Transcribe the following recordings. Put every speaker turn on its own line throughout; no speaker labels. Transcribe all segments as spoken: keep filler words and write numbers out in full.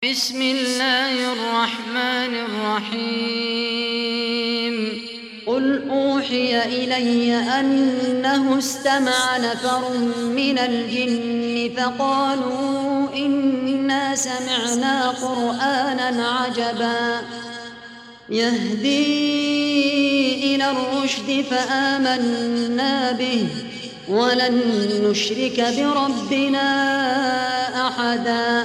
بسم الله الرحمن الرحيم قل أوحي إلي أنه استمع نفر من الجن فقالوا إنا سمعنا قرآنا عجبا يهدي إلى الرشد فآمنا به ولن نشرك بربنا أحدا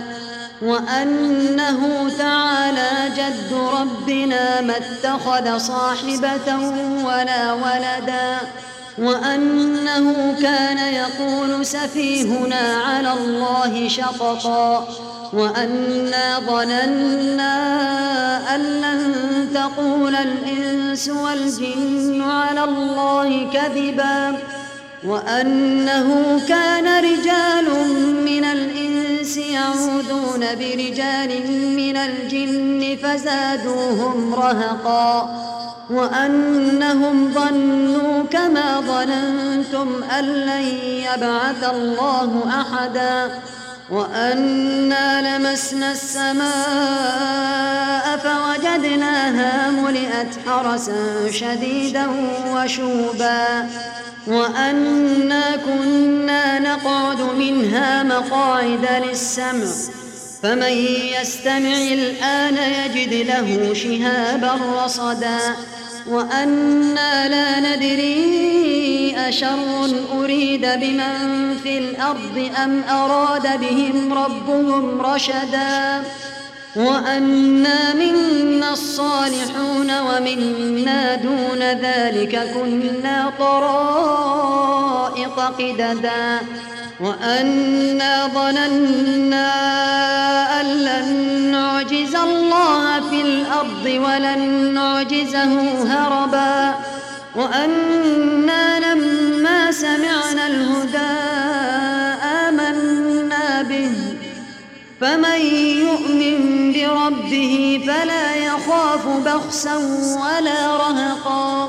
وأنه تعالى جد ربنا ما اتخذ صاحبة ولا ولدا وأنه كان يقول سفيهنا على الله شططا وأنا ظننا أن لن تقول الإنس والجن على الله كذبا وأنه كان رجال من الإنس يعوذون برجال من الجن فزادوهم رهقا وأنهم ظنوا كما ظننتم أن لن يبعث الله أحدا وأنا لمسنا السماء فوجدناها ملئت حرسا شديدا وشوبا وأنا كنا نقعد منها مقاعد للسمع فمن يستمع الآن يجد له شهابا رصدا وأنا لا ندري أشر أريد بمن في الأرض أم أراد بهم ربهم رشدا وأنا منا الصالحون ومنا دون ذلك كنا طرائق قددا وأنا ظننا أن لن نعجز الله في الأرض ولن نعجزه هربا وأنا لما سمعنا الهدى آمنا به فمن يؤمن بربه فلا يخاف بخسا ولا رهقا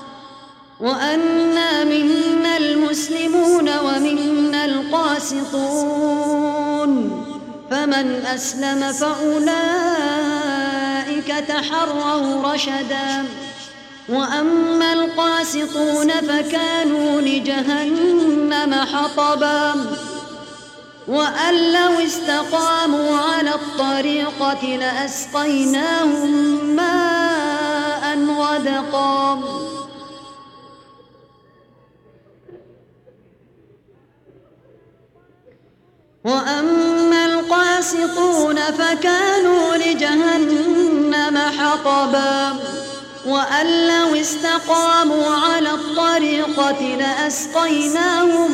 وأنا منا المسلمون ومنا القاسطون فمن أسلم فأولئك تحروا رشدا وأما القاسطون فكانوا لجهنم حطبا وأن لو استقاموا على الطريقة لأسقيناهم ماء غدقا وأما القاسطون فكانوا لجهنم حطبا وأن لو استقاموا على الطريقة لأسقيناهم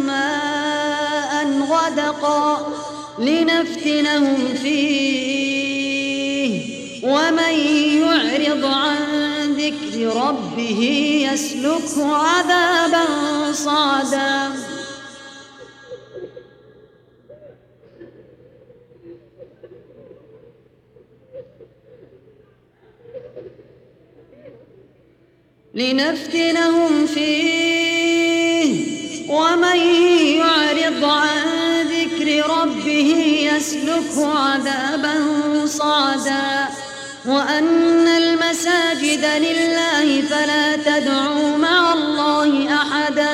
ماء غدقا لنفتنهم فيه ومن يعرض عن ذكر ربه يسلكه عذابا صعدا لنفتنهم فيه ومن يعرض عن ذكر ربه يسلكه عذابا صعدا وأن المساجد لله فلا تدعوا مع الله أحدا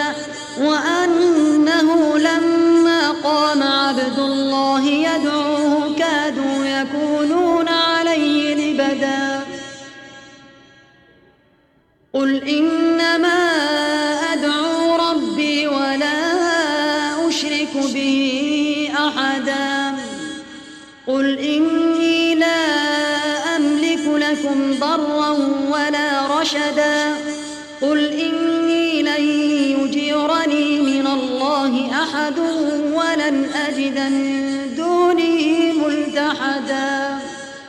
وأنه لما قام عبد الله يدعوه كادوا يكونون عليه لبدا قل إنما أدعو ربي ولا أشرك به أحدا قل إني لا أملك لكم ضرا ولا رشدا قل إني لن يجيرني من الله أحد ولن أجد من دونه ملتحدا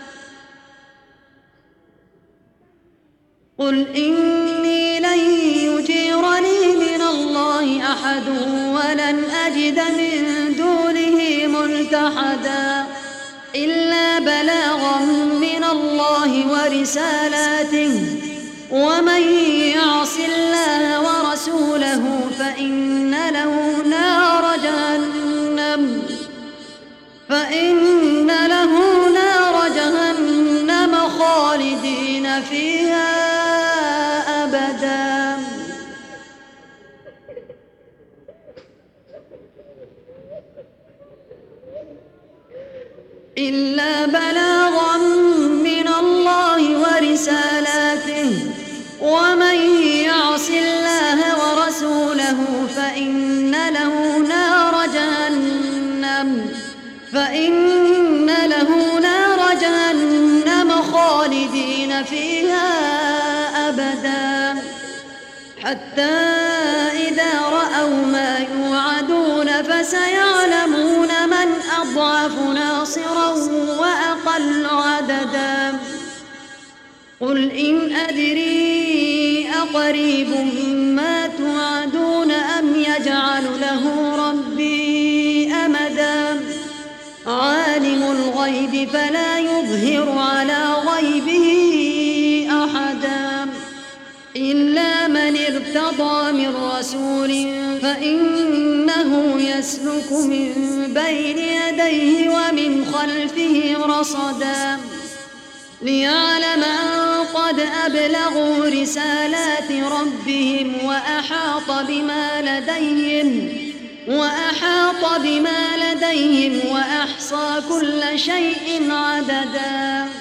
قل إني لن يجيرني من الله أحد ولن أجد من دونه ملتحدا إلا بلاغا من الله ورسالاته ومن يعص الله ورسوله فإن له نار جهنم فإن له إلا بلاغا من الله ورسالاته ومن يعص الله ورسوله فإن له نار جهنم فإن له نار جهنم خالدين فيها أبدا حتى إذا رأوا ما يوعدون فسيعلمون من أضعف ناصرا وأقل عددا قل إن أدري أقريب ما توعدون أم يجعل له ربي أمدا عالم الغيب فلا يظهر على غيبه أحدا إلا من ارتضى من رسول فإنه يسلك من بين يديه ومن خلفه رصدا ليعلم أن قد أبلغوا رسالات ربهم وأحاط بما لديهم وأحاط بما لديهم وأحصى كل شيء عددا.